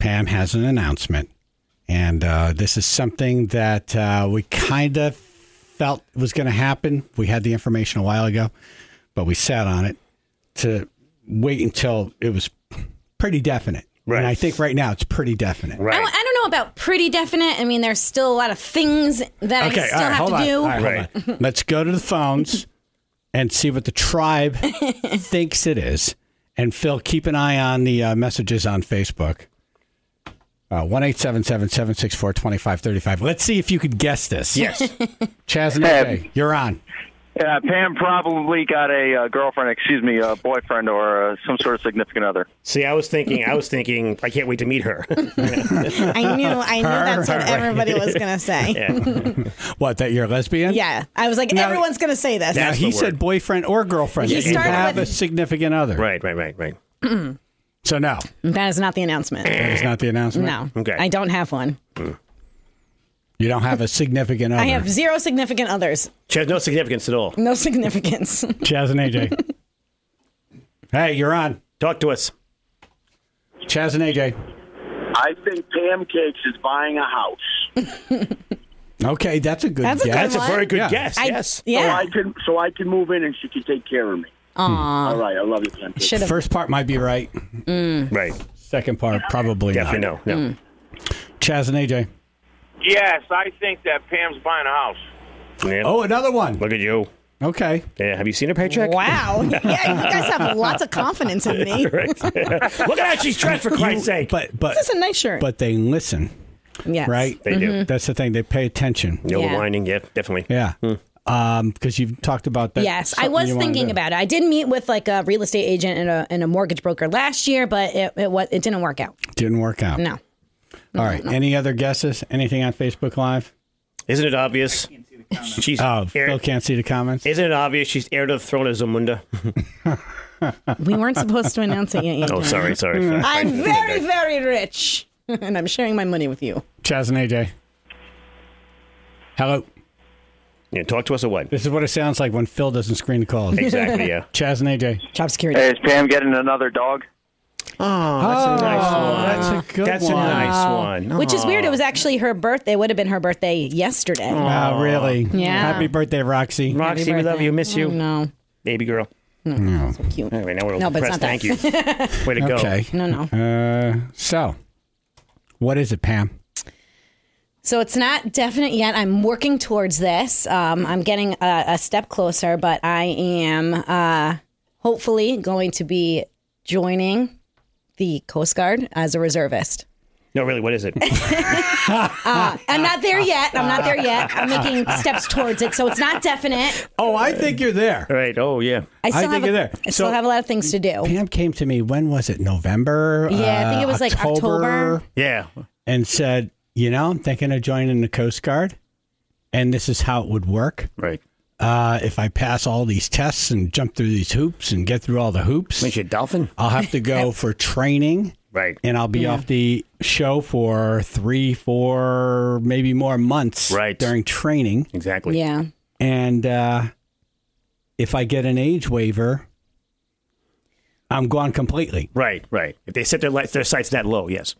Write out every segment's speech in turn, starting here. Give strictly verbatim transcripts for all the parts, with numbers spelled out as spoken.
Pam has an announcement. And uh, this is something that uh, we kind of felt was going to happen. We had the information a while ago, but we sat on it to wait until it was pretty definite. Right. And I think right now it's pretty definite. Right. I, I don't know about pretty definite. I mean, there's still a lot of things that okay, I still right, have to on. do. All right, right. Hold on. Let's go to the phones and see what the tribe thinks it is. And Phil, keep an eye on the uh, messages on Facebook. Uh, one eight seven seven, seven six four, two five three five. Let's see if you could guess this. Yes. Chaz and A J, you're on. Yeah, Pam probably got a uh, girlfriend, excuse me, a boyfriend or uh, some sort of significant other. See, I was thinking, I was thinking, I can't wait to meet her. I knew, I knew that's what everybody was going to say. Yeah. What, that you're a lesbian? Yeah. I was like, Now- everyone's going to say this. Now, That's he the said word. boyfriend or girlfriend. He You started have with- a significant other. Right, right, right, right. So no, That is not the announcement. it's not the announcement? No. Okay. I don't have one. You don't have a significant other? I have zero significant others. She has no significance at all. No significance. Chaz and A J. Hey, you're on. Talk to us. Chaz and A J. I think Pam Cakes is buying a house. Okay, that's a good That's a guess. good That's a one. very good Yeah. guess. I- yes. So Yeah. I can so I can move in and she can take care of me. Aw. All right, I love you, Pam Cakes. Should have. First part might be right. Right. Second part, probably Definitely not. no. No. Chaz and A J. Yes, I think that Pam's buying a house. Yeah. Oh, another one. Look at you. Okay. Yeah. Have you seen her paycheck? Wow. Yeah, you guys have lots of confidence in me. Right. Look at how she's dressed, for Christ's sake. But but This is a nice shirt. but they listen, yes. right? They do. That's the thing. They pay attention. No Yeah. whining. Yeah, definitely. Yeah. Um, because you've talked about that. Yes, I something was you wanna thinking do. about it. I did meet with like a real estate agent and a, and a mortgage broker last year, but it it, was, it didn't work out. Didn't work out. No. All right. Any other guesses? Anything on Facebook Live? Isn't it obvious? She's Oh, heir- Phil can't see the comments. Isn't it obvious she's heir to the throne of Zamunda? We weren't supposed to announce it yet. Oh, Adrian. sorry, sorry. sorry. I'm very, very rich, and I'm sharing my money with you. Chaz and A J. Hello. Yeah, talk to us or what? This is what it sounds like when Phil doesn't screen the calls. Exactly, yeah. Chaz and A J. Job security. Hey, is Pam getting another dog? Oh, that's a nice one. That's a good That's one. a nice one. Which is weird. It was actually her birthday. It would have been her birthday yesterday. Oh, really? Yeah. Happy birthday, Roxy. Roxy, we love birthday. you. Miss you. Oh, no. Baby girl. No. Cute. All right, now we're No, but it's depressed. not Thank you. Way to go. Okay. No, no. Uh, so, what is it, Pam? So it's not definite yet. I'm working towards this. Um, I'm getting a, a step closer, but I am uh, hopefully going to be joining the Coast Guard as a reservist. No, really, what is it? Uh, I'm not there yet. I'm not there yet. I'm making steps towards it, so it's not definite. Oh, I think you're there. All right. Oh, yeah. I still think have a, you're there. I still So- have a lot of things to do. Pam came to me, when was it? November? Yeah, I think it Uh, was like October. Yeah. And said, you know, I'm thinking of joining the Coast Guard, and this is how it would work. Right. Uh, if I pass all these tests and jump through these hoops and get through all the hoops, Makes you a dolphin? I'll have to go for training. Right. And I'll be off the show for three, four, maybe more months Right. during training. Exactly. Yeah. And uh, if I get an age waiver, I'm gone completely. Right, right. If they set their lights, their sights that low, yes.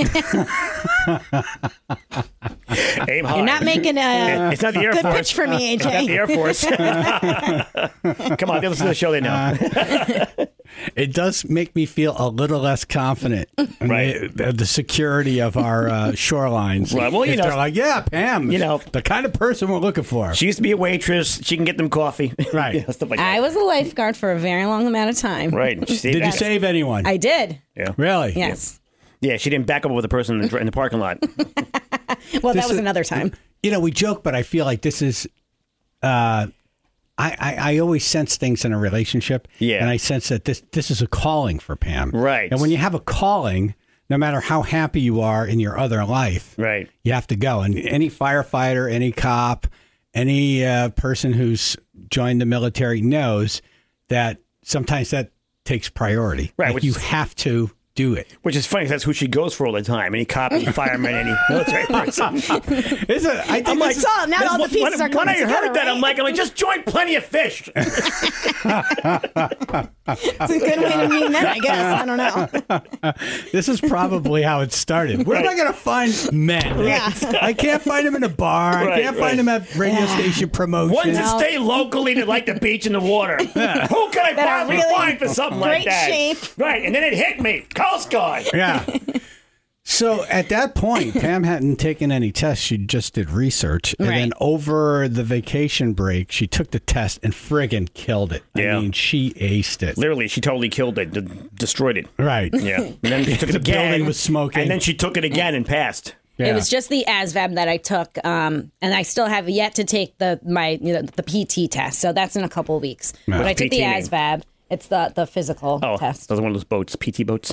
Aim high. You're not making a It's not the Air good Force. pitch for me, A It's not the J. Air Force. Come on, they listen to the show, they know. It does make me feel a little less confident in Right. the, the security of our uh, shorelines. Right, well, you If know- they're like, yeah, Pam, You know. the kind of person we're looking for. She used to be a waitress. She can get them coffee. Right. You know, stuff like that. I was a lifeguard for a very long amount of time. Right. She saved Did you that. save anyone? I did. Yeah. Really? Yes. Yeah, she didn't back up with the person in the, in the parking lot. Well, This that was is- another time. You know, we joke, but I feel like this is. Uh, I, I I always sense things in a relationship. Yeah. And I sense that this this is a calling for Pam. Right. And when you have a calling, no matter how happy you are in your other life, Right. you have to go. And any firefighter, any cop, any uh, person who's joined the military knows that sometimes that takes priority. Right, Like which you is- have to do it. Which is funny, 'cause that's who she goes for all the time. Any cop, any fireman, any military person. Is it? I think I'm like, this is- all- now this- all the when- pieces are when coming I together, heard that, right? I'm like, I'm like, just join Plenty of Fish. It's a good way to meet men, I guess. I don't know. This is probably how it started. Where am I going to find men? Yeah. I can't find them in a bar. I Right, can't right. find them at radio station promotion. Ones that stay locally to like the beach and the water. Who can I That are possibly really find for something like great that? shape. Right, and then it hit me. Coast Guard. Yeah. So at that point, Pam hadn't taken any tests. She just did research. And Right. then over the vacation break, she took the test and friggin' killed it. Yeah. I mean, she aced it. Literally, she totally killed it, d- destroyed it. Right. Yeah. And then she took it The again. building was smoking. And then she took it again and passed. Yeah. It was just the A S V A B that I took, um, and I still have yet to take the my you know, the P T test. So that's in a couple of weeks. Yeah. But I took P T the mean? A S V A B. It's the the physical Oh, test. those are one of those boats, P T boats.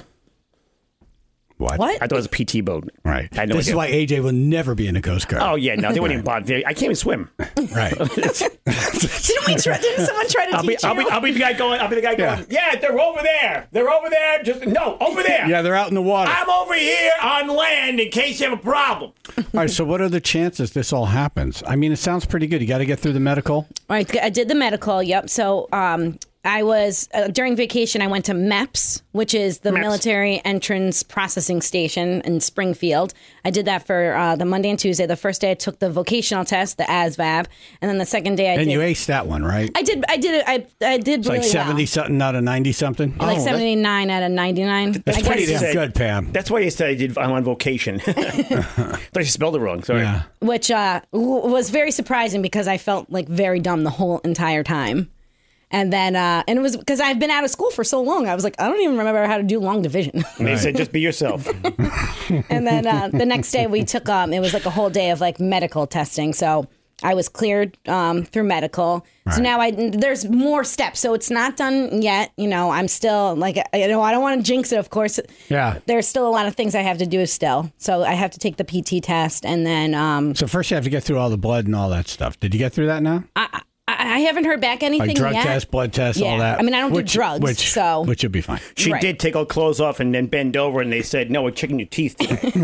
What? What? I thought it was a P T boat. Right. I had no this is idea. why A J will never be in a Coast Guard. Oh, yeah, no, they wouldn't even bother. I can't even swim. Right. Didn't we try, didn't someone try to I'll be, teach I'll, you? be, I'll be the guy going, I'll be the guy going, yeah. they're over there. They're over there. Just, no, over there. Yeah, they're out in the water. I'm over here on land in case you have a problem. All right, so what are the chances this all happens? I mean, it sounds pretty good. You got to get through the medical. All right, I did the medical. Yep. So um, I was uh, during vacation. I went to MEPS, which is the MEPS. Military Entrance Processing Station in Springfield. I did that for uh, the Monday and Tuesday. The first day I took the vocational test, the A S V A B, and then the second day I And did. you aced that one, right? I did. I did it. I I did It's really like seventy well. something out of ninety something. Like Oh, seventy-nine out of ninety-nine. That's I guess- pretty damn Say- good, Pam. That's why you said I did. I'm on vocation. Thought you spelled it wrong. Sorry. Yeah. which uh, w- was very surprising because I felt like very dumb the whole entire time. And then, uh, and it was because I've been out of school for so long. I was like, I don't even remember how to do long division. And they said, just be yourself. And then uh, the next day we took, um, it was like a whole day of like medical testing. So I was cleared um, through medical. So Right. now I there's more steps. So it's not done yet. You know, I'm still like, you know, I don't want to jinx it, of course. Yeah. There's still a lot of things I have to do still. So I have to take the P T test and then um, So first you have to get through all the blood and all that stuff. Did you get through that now? I, I haven't heard back anything Like drug yet. test, blood test, Yeah. all that. I mean, I don't do which, drugs, which, so- which would be fine. She Right. did take all clothes off and then bend over, and they said, no, we're checking your teeth.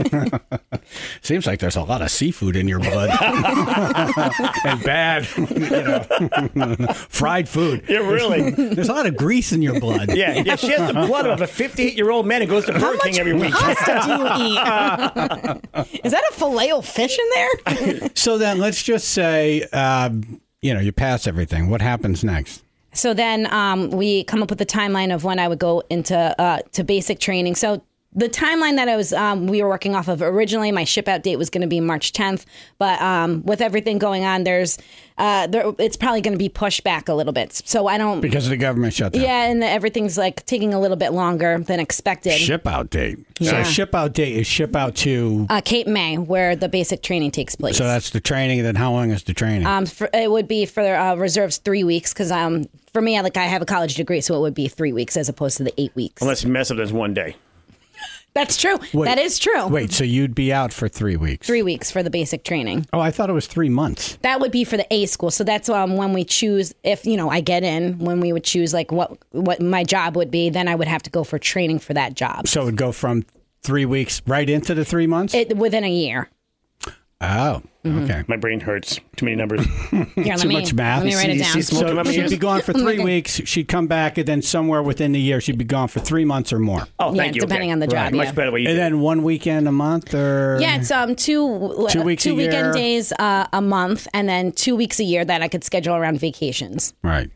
Seems like there's a lot of seafood in your blood and bad, you know, fried food. Yeah, really. There's a lot of grease in your blood. Yeah, yeah. She has the blood of a fifty-eight-year-old man who goes to Burger King every week. Pasta do you eat? Is that a filet-o-fish in there? So then let's just say, um, you know, you pass everything. What happens next? So then um, we come up with a timeline of when I would go into uh, to basic training. So the timeline that I was um, we were working off of originally, my ship out date was going to be March tenth, but um, with everything going on, there's uh, there, it's probably going to be pushed back a little bit. So I don't. Because of the government shutdown. Yeah, and everything's like taking a little bit longer than expected. Ship out date. Yeah. So ship out date is ship out to. Uh, Cape May, where the basic training takes place. So that's the training. And then how long is the training? Um, for, it would be for uh, reserves three weeks because um, for me, I, like I have a college degree, so it would be three weeks as opposed to the eight weeks. Unless you mess up, there's one day. That's true. Wait. That is true. Wait, so you'd be out for three weeks? Three weeks for the basic training. Oh, I thought it was three months. That would be for the A school. So that's um, when we choose, if, you know, I get in, when we would choose like what, what my job would be, then I would have to go for training for that job. So it would go from three weeks right into the three months? It, within a year. Oh, Mm-hmm. okay. My brain hurts. Too many numbers. Here, let Too me, much math. Let me write it You down. see smoke- So Smoking she'd up be here? gone for three weeks. She'd come back, and then somewhere within the year, she'd be gone for three months or more. Oh, Yeah, thank you. depending okay. on the Right. job, Much yeah. better way you And did. then one weekend a month, or Yeah, it's um two Two weeks two a year. weekend days uh, a month, and then two weeks a year that I could schedule around vacations. right.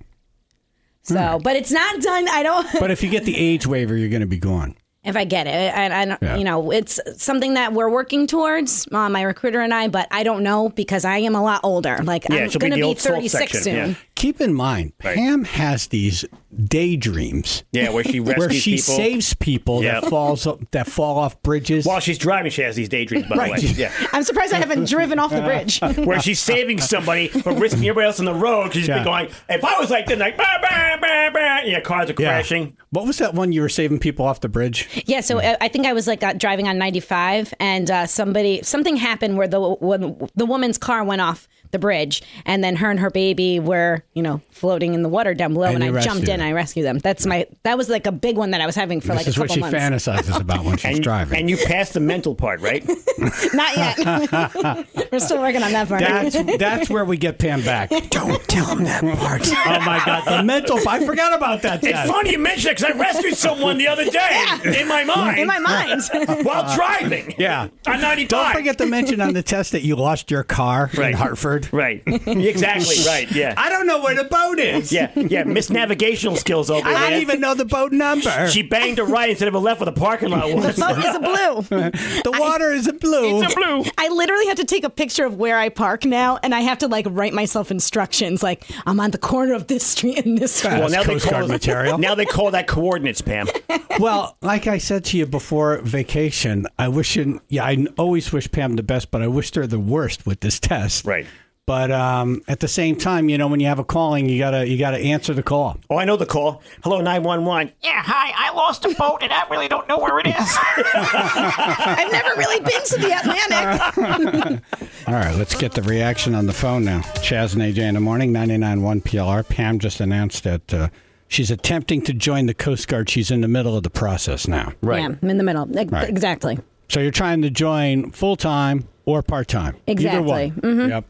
So, but it's not done. I don't. But if you get the age waiver, you're going to be gone. If I get it, and I, don't Yeah. you know, it's something that we're working towards, uh, my recruiter and I. But I don't know because I am a lot older. Like Yeah, I'm she'll be going to the be old salt thirty-six section, soon. yeah. Keep in mind, Right. Pam has these daydreams Yeah, where she rescues where she people. saves people Yeah. that falls that fall off bridges. While she's driving, she has these daydreams, by Right. the way. Yeah. I'm surprised I haven't driven off the bridge. Where she's saving somebody but risking everybody else on the road because she's Yeah. been going, if I was like this, like, bah, bah, bah, bah, yeah, cars are Yeah. crashing. What was that one you were saving people off the bridge? Yeah, so uh, I think I was like uh, driving on ninety-five, and uh, somebody something happened where the when the woman's car went off the bridge, and then her and her baby were, you know, floating in the water down below, And and, you I rescued jumped in. them. I rescued them. That's my that was like a big one that I was having for This like a is what couple she months. fantasizes about when she's And, driving. and you passed the mental part, right? Not yet. We're still working on that part. That's that's where we get Pam back. Don't tell him that part. Oh my God, the mental. I forgot about that. It's test. funny you mention it because I rescued someone the other day in my mind. In my mind. While driving. Yeah. On ninety-five. Don't forget to mention on the test that you lost your car in Right. Hartford. Right. Exactly right. Yeah. I don't know where the boat is. Yeah. Yeah. Misnavigational skills over I there. don't even know the boat number. She banged a right instead of a left where the parking lot was. The boat is a blue. the water is a blue. It's a blue. I literally have to take a picture of where I park now, and I have to like write myself instructions. Like I'm on the corner of this street and this street. Well, now they Coast call Guard material. Now they call that coordinates, Pam. Well, like I said to you before vacation, I wish, you, yeah, I always wish Pam the best, but I wish her the worst with this test. Right. But um, at the same time, you know, when you have a calling, you gotta you gotta answer the call. Oh, I know the call. Hello, nine one one. Yeah, hi. I lost a boat and I really don't know where it is. I've never really been to the Atlantic. All right, let's get the reaction on the phone now. Chaz and A J in the morning, ninety-nine point one P L R. Pam just announced that uh, she's attempting to join the Coast Guard. She's in the middle of the process now. Right. Yeah, I'm in the middle. Ex- Right. Exactly. So you're trying to join full-time or part-time. Exactly. Either one. Mhm. Yep.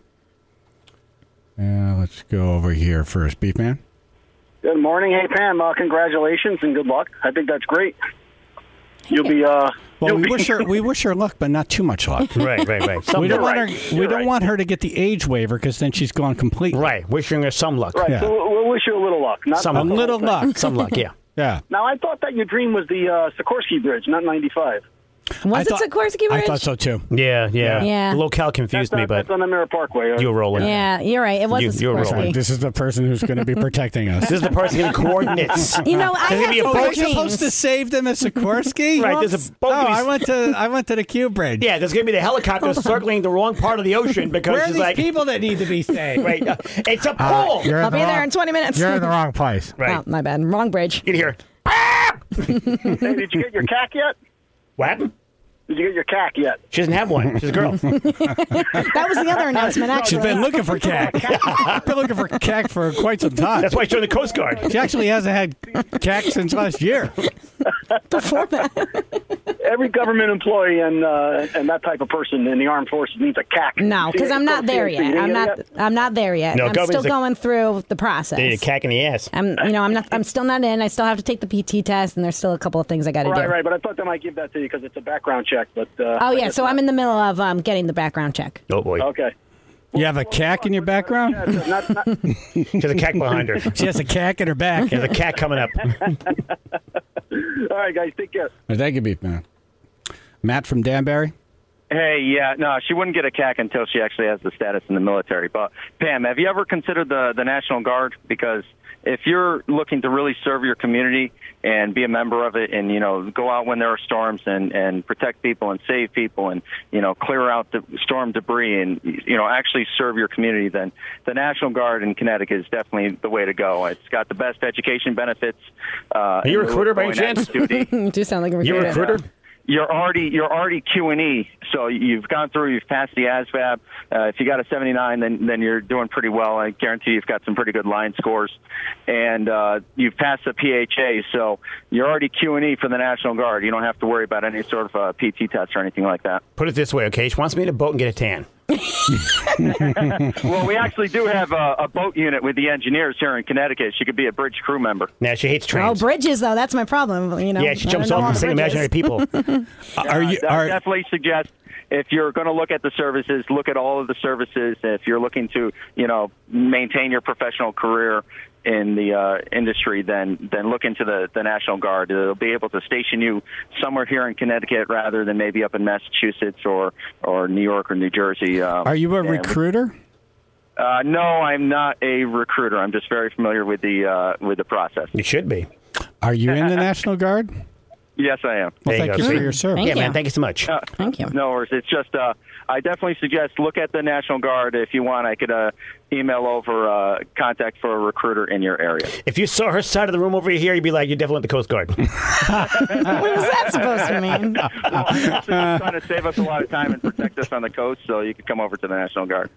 Yeah, let's go over here first. Beef Man? Good morning. Hey, Pam, uh, congratulations and good luck. I think that's great. You'll be, uh... Well, you'll we be- wish her we wish her luck, but not too much luck. Right, right, right. Some we don't want right. her. We You're don't right. want her to get the age waiver because then she's gone completely. Right. Wishing her some luck. Right, Yeah. so we'll, we'll wish you a little luck. Not Some- A not the little whole thing. luck. Some luck, yeah. Yeah. Now, I thought that your dream was the uh, Sikorsky Bridge, not ninety-five. Was I it thought- Sikorsky I Bridge? thought so too. Yeah, yeah. Yeah. The locale confused That's, me, uh, but that's on the Mirror Parkway. uh, you were rolling. Yeah, you're right. It was You- a you were Sikorsky. right. This is the person who's going to be protecting us. This is the person getting coordinates. You know, I There's gonna had be a some boat- We're dreams. supposed to save them at Sikorsky. Right, there's a boat. Oh, I went to I went to the Q Bridge. Yeah, there's going to be the helicopter circling the wrong part of the ocean because Where are she's these like, people that need to be saved? right, uh, it's a pole. You're I'll in be the there wrong- in twenty minutes. You're in the wrong place. Right. Oh, my bad. Wrong bridge. You can hear, Hey, did you get your C A C yet? what happened? Did you get your C A C yet? She doesn't have one. She's a girl. That was the other announcement, She's actually. been looking for C A C. She's been looking for C A C for quite some time. That's why she joined the Coast Guard. She actually hasn't had C A C since last year. Before that. Every government employee and uh, and that type of person in the armed forces needs a C A C. No, because I'm not there yet. I'm not. I'm not there yet. No, I'm still government's a- going through the process. They need a cack in the ass. I'm, you know, I'm not. I'm still not in. I still have to take the P T test, and there's still a couple of things I got to Right, do. right, but I thought they might give that to you because it's a background check. But uh, Oh I yeah, guess so not. I'm in the middle of um, getting the background check. Oh, boy. Okay. You have a C A C in your background? Yeah, not, not, She has a cack behind her. She has a C A C in her back. There's a cat coming up. all right, guys, take care. Well, thank you, Beef Man. Matt from Danbury. Hey, yeah, no, she wouldn't get a C A C until she actually has the status in the military. But, Pam, have you ever considered the, the National Guard? Because if you're looking to really serve your community and be a member of it and, you know, go out when there are storms and, and protect people and save people and, you know, clear out the storm debris and, you know, actually serve your community, then the National Guard in Connecticut is definitely the way to go. It's got the best education benefits. Uh, Are you a in lieu recruiter of by any going active chance? duty. You do sound like a You a recruiter. recruiter? You're already you're already Q and E, so you've gone through, you've passed the A S V A B. Uh, if you got a seventy-nine, then then you're doing pretty well. I guarantee you've got some pretty good line scores, and uh, you've passed the P H A, so you're already Q and E for the National Guard. You don't have to worry about any sort of uh, P T test or anything like that. Put it this way, okay? She wants me in a boat and get a tan. Well, we actually do have a, a boat unit with the engineers here in Connecticut. She could be a bridge crew member. Nah, she hates Oh, trains. bridges though. That's my problem. You know. Yeah, she I jumps don't know off all and the seeing bridges. imaginary people. Are you? Uh, I Are, definitely suggest if you're going to look at the services, look at all of the services. If you're looking to, you know, maintain your professional career in the uh, industry, then then look into the, the National Guard. It'll be able to station you somewhere here in Connecticut rather than maybe up in Massachusetts or, or New York or New Jersey. Um, are you a and- recruiter? Uh, no, I'm not a recruiter. I'm just very familiar with the uh, with the process. You should be. Are you in the National Guard? Yes, I am. Well, There you thank go. you for See? your service. Thank Yeah, you. man, thank you so much. Uh, Thank you. No worries. It's just, uh, I definitely suggest look at the National Guard. If you want, I could uh, email over uh, contact for a recruiter in your area. If you saw her side of the room over here, you'd be like, you're definitely the Coast Guard. What was that supposed to mean? Well, I'm actually just trying to save us a lot of time and protect us on the coast, so you could come over to the National Guard.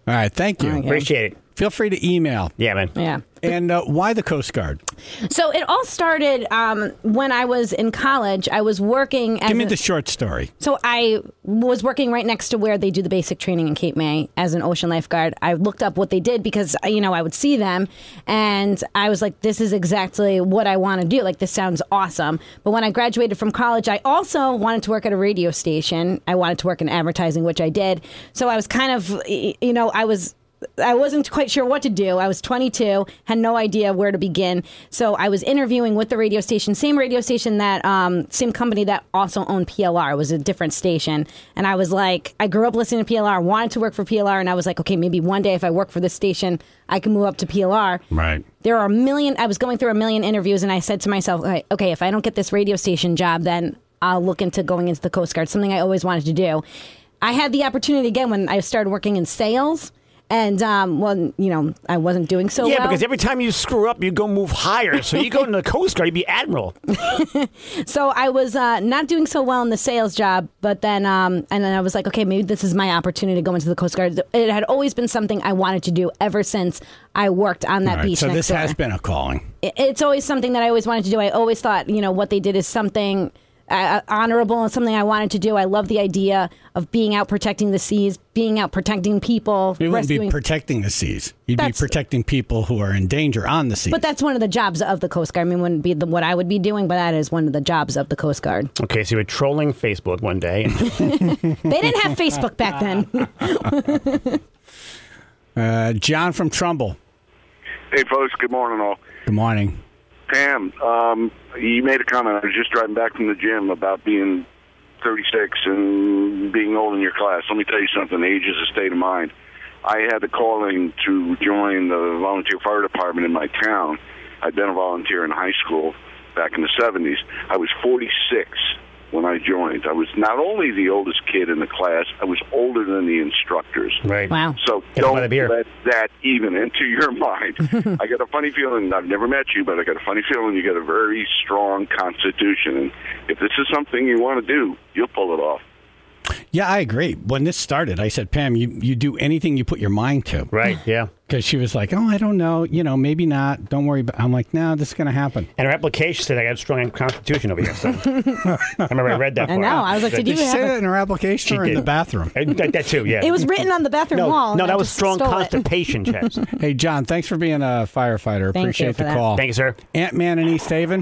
All right, thank you. Okay. Appreciate it. Feel free to email. Yeah, man. Yeah. And uh, why the Coast Guard? So it all started um, when I was in college. I was working as Give me a- the short story. So I was working right next to where they do the basic training in Cape May as an ocean lifeguard. I looked up what they did because, you know, I would see them and I was like, this is exactly what I want to do. Like, this sounds awesome. But when I graduated from college, I also wanted to work at a radio station. I wanted to work in advertising, which I did. So I was kind of, you know, I was... I wasn't quite sure what to do. I was twenty-two, had no idea where to begin. So I was interviewing with the radio station, same radio station that, um, same company that also owned P L R. It was a different station. And I was like, I grew up listening to P L R, wanted to work for P L R. And I was like, okay, maybe one day if I work for this station, I can move up to P L R. Right. There are a million, I was going through a million interviews and I said to myself, okay, okay, if I don't get this radio station job, then I'll look into going into the Coast Guard, something I always wanted to do. I had the opportunity again when I started working in sales. And, um, well, you know, I wasn't doing so Yeah, well. because every time you screw up, you go move higher. So you go into the Coast Guard, you be admiral. So I was uh, not doing so well in the sales job, but then, um, and then I was like, okay, maybe this is my opportunity to go into the Coast Guard. It had always been something I wanted to do ever since I worked on that All right, beach so next this door. has been a calling. It- It's always something that I always wanted to do. I always thought, you know, what they did is something uh, honorable and something I wanted to do. I love the idea of being out protecting the seas, being out protecting people, You wouldn't rescuing. be protecting the seas. You'd That's- be protecting people who are in danger on the seas. But that's one of the jobs of the Coast Guard. I mean, wouldn't be the, what I would be doing, but that is one of the jobs of the Coast Guard. Okay, so you were trolling Facebook one day. They didn't have Facebook back then. uh, John from Trumbull. Hey, folks. Good morning, all. Good morning. Pam, um, you made a comment. I was just driving back from the gym about being thirty-six and being old in your class. Let me tell you something. Age is a state of mind. I had the calling to join the volunteer fire department in my town. I'd been a volunteer in high school back in the seventies. I was forty-six when I joined. I was not only the oldest kid in the class, I was older than the instructors. Right. Wow. So Get don't by the beer. let that even into your mind. I got a funny feeling, I've never met you, but I got a funny feeling you got a very strong constitution. And if this is something you want to do, you'll pull it off. Yeah, I agree. When this started, I said, Pam, you, you do anything you put your mind to. Right, yeah. Because she was like, oh, I don't know. You know, maybe not. Don't worry. About I'm like, no, this is going to happen. And her application said I got a strong constitution over here. So. I remember I read that I part. know. I was like, did you Did she say have that a, in her application She or in did. the bathroom? Uh, That, that too, yeah. it was written on the bathroom no, wall. no, and I that was just strong stole it. constipation checks. Hey, John, thanks for being a firefighter. Thank you Appreciate for the that. call. Thank you, sir. Ant-Man in East Haven.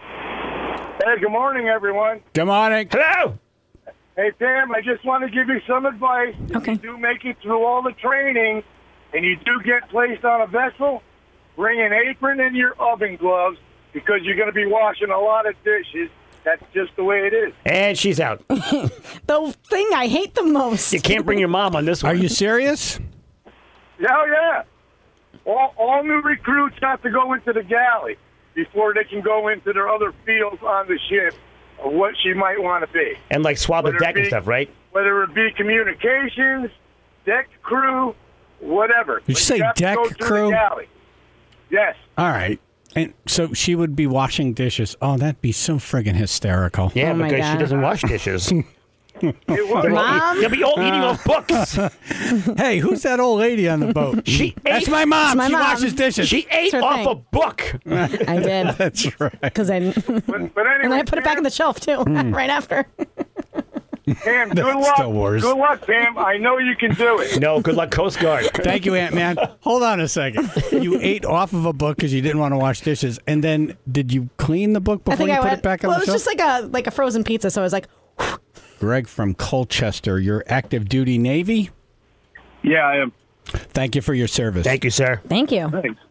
Hey, good morning, everyone. Good morning. Hello! Hey, Pam, I just want to give you some advice. Okay. If you do make it through all the training and you do get placed on a vessel, bring an apron and your oven gloves because you're going to be washing a lot of dishes. That's just the way it is. And she's out. The thing I hate the most. You can't bring your mom on this one. Are you serious? Yeah, yeah. All, all new recruits have to go into the galley before they can go into their other fields on the ship of what she might want to be. And like swab the Whether it deck and be- stuff, right? Whether it be communications, deck crew, whatever. Did you But say have to deck go through the crew? galley. Yes. All right. And so she would be washing dishes. Oh, that'd be so friggin' hysterical. Yeah, Oh, my because she God. doesn't wash dishes. It was. Mom? They'll be all eating off books. Hey, who's that old lady on the boat? She That's ate- my mom. my she mom. washes dishes. She ate her off thing. a book. I did. That's right. Because I, But, but anyway, and then I put it back on the shelf, too, right after. Pam, good That's luck. the worst. Good luck, Pam. I know you can do it. No, good luck, Coast Guard. Thank you, Ant-Man. Hold on a second. You ate off of a book because you didn't want to wash dishes. And then did you clean the book I before think you I put went, it back on well, the it was shelf? just like a like a frozen pizza, so I was like, Greg from Colchester, you're active duty Navy. Yeah, I am. Thank you for your service. Thank you, sir. thank you. Thanks.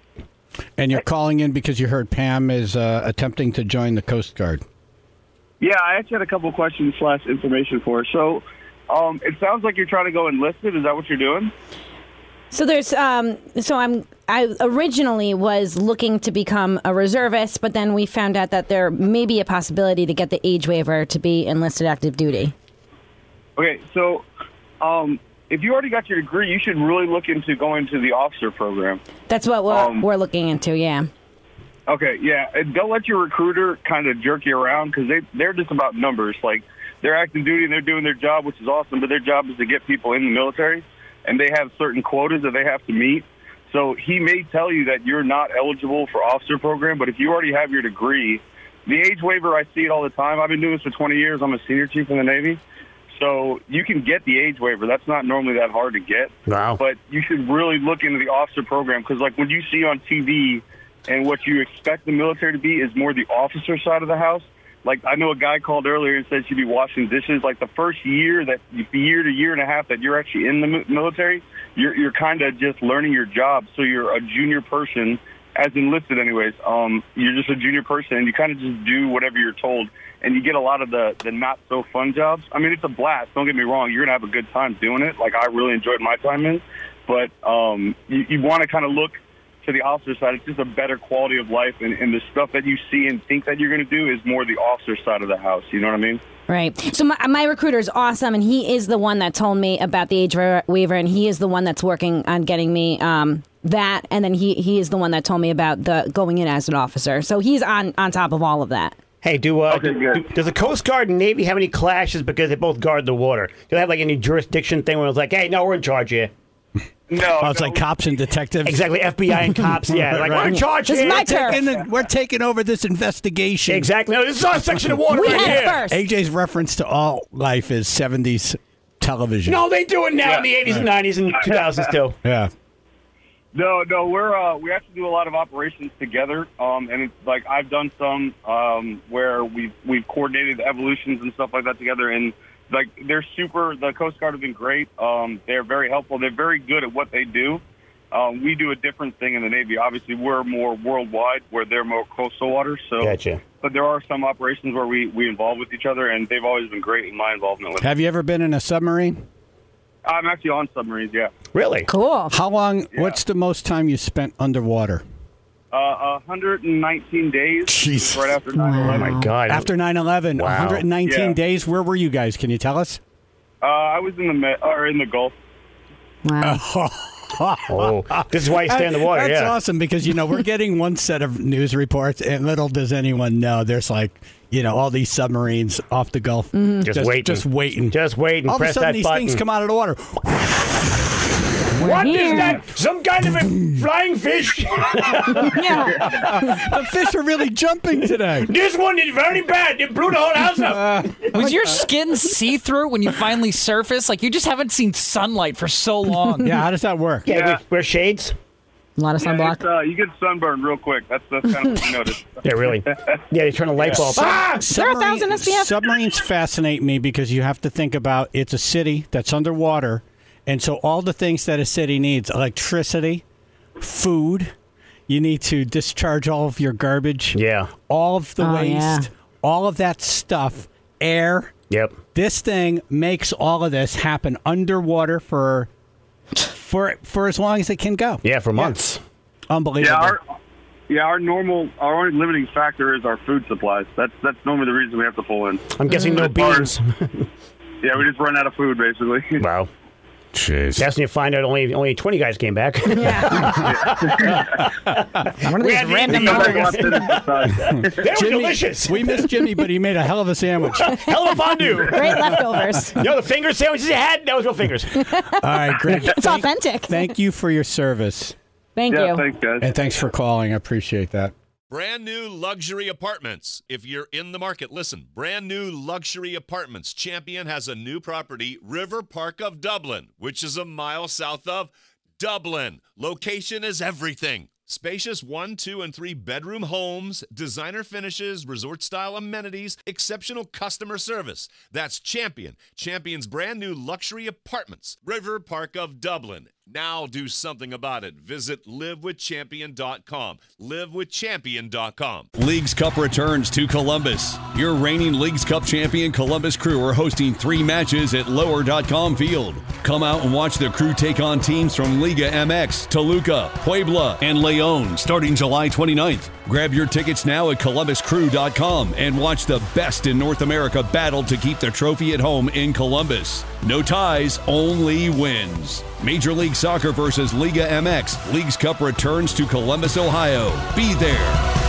And you're calling in because you heard Pam is uh, attempting to join the Coast Guard. Yeah, I actually had a couple of questions slash information for her. So um, it sounds like you're trying to go enlisted. Is that what you're doing? So there's, um, so I'm, I originally was looking to become a reservist, but then we found out that there may be a possibility to get the age waiver to be enlisted active duty. Okay, so um, if you already got your degree, you should really look into going to the officer program. That's what we're, Um, we're looking into, yeah. Okay, yeah, and don't let your recruiter kind of jerk you around because they, they're just about numbers. Like, they're active duty and they're doing their job, which is awesome, but their job is to get people in the military. and they have certain quotas that they have to meet. So he may tell you that you're not eligible for officer program, but if you already have your degree, the age waiver, I see it all the time. I've been doing this for twenty years. I'm a senior chief in the Navy. So you can get the age waiver. That's not normally that hard to get. Wow. But you should really look into the officer program because, like, when you see on T V and what you expect the military to be is more the officer side of the house. Like, I know a guy called earlier and said she'd be washing dishes. Like, the first year, that year to year and a half that you're actually in the military, you're you're kind of just learning your job. So you're a junior person, as enlisted anyways. Um, you're just a junior person, and you kind of just do whatever you're told. And you get a lot of the, the not-so-fun jobs. I mean, it's a blast. Don't get me wrong. You're going to have a good time doing it. Like, I really enjoyed my time in. But um, you, you want to kind of look to the officer side. It's just a better quality of life, and, and the stuff that you see and think that you're going to do is more the officer side of the house. You know what I mean? Right. So my, my recruiter is awesome, and he is the one that told me about the age waiver, and he is the one that's working on getting me um, that, and then he, he is the one that told me about the going in as an officer. So he's on, on top of all of that. Hey, do, uh, Okay, do, good. do does the Coast Guard and Navy have any clashes because they both guard the water? Do they have like any jurisdiction thing where it's like, hey, no, we're in charge here? No. Oh, it's no. like cops and detectives. Exactly, F B I and cops. Yeah, like Right. we're in charge This is here. my turf. Taking the- we're taking over this investigation. Exactly. No, this is our section of water We right had here. it first. A J's reference to all life is seventies television. No, they do it now in the eighties and nineties and two thousands too. Yeah. No, no, we're uh, we actually do a lot of operations together, um, and it's like I've done some um, where we've we've coordinated evolutions and stuff like that together, and like they're super. The Coast Guard have been great. Um, they're very helpful. They're very good at what they do. Um, we do a different thing in the Navy. Obviously, we're more worldwide, where they're more coastal waters. So, Gotcha. But there are some operations where we we involve with each other, and they've always been great in my involvement with. Have you ever been in a submarine? I'm actually on submarines. Yeah. Really? Cool. How long? Yeah. What's the most time you spent underwater? Uh, one hundred nineteen days. Jesus. Right after nine Oh eleven. my God. After nine eleven, Wow. one hundred nineteen Yeah. days. Where were you guys? Can you tell us? Uh, I was in the Med- or in the Gulf. Wow. Oh, this is why you stay in the water. That's yeah. awesome because, you know, we're getting one set of news reports, and little does anyone know there's like, you know, all these submarines off the Gulf. Just waiting. Just waiting. Just wait and all of a press sudden, that these button. things come out of the water. What is here. that? Some kind of a flying fish? Yeah. The fish are really jumping today. This one is very bad. It blew the whole house up. Was your skin see-through when you finally surfaced? Like, you just haven't seen sunlight for so long. Yeah, how does that work? yeah, Yeah. we wear shades. A lot of Yeah, sunblock. it's, uh, you get sunburned real quick. That's that's kind of what you notice. Yeah, really. Yeah, they turn a light bulb. Ah! There are a thousand S P F. Submarines fascinate me because you have to think about it's a city that's underwater, and so all the things that a city needs: electricity, food. You need to discharge all of your garbage. Yeah. All of the Oh, waste. yeah. All of that stuff. Air. Yep. This thing makes all of this happen underwater for for for as long as it can go. Yeah, for months. Unbelievable. Yeah, our yeah, our normal our only limiting factor is our food supplies. That's that's normally the reason we have to pull in. I'm guessing no beans. Yeah, we just run out of food basically. Wow. Jeez. That's when you find out only only twenty guys came back. One of We these had the random Indian moments. They were delicious. We missed Jimmy, but he made a hell of a sandwich. All Hell of a fondue. Great leftovers. You know the finger sandwiches you had? That was real fingers. right, Greg. It's thank, authentic. Thank you for your service. Thank yeah, you. thanks guys. And thanks for calling. I appreciate that. Brand new luxury apartments. If you're in the market, listen. Brand new luxury apartments. Champion has a new property, River Park of Dublin, which is a mile south of Dublin. Location is everything. Spacious one, two, and three bedroom homes, designer finishes, resort-style amenities, exceptional customer service. That's Champion. Champion's brand new luxury apartments, River Park of Dublin. Now do something about it. Visit live with champion dot com. live with champion dot com. Leagues Cup returns to Columbus. Your reigning Leagues Cup champion Columbus Crew are hosting three matches at lower dot com Field. Come out and watch the Crew take on teams from Liga M X, Toluca, Puebla, and Leon starting July twenty-ninth. Grab your tickets now at columbus crew dot com and watch the best in North America battle to keep the trophy at home in Columbus. No ties, only wins. Major League Soccer versus Liga M X. Leagues Cup returns to Columbus, Ohio. Be there.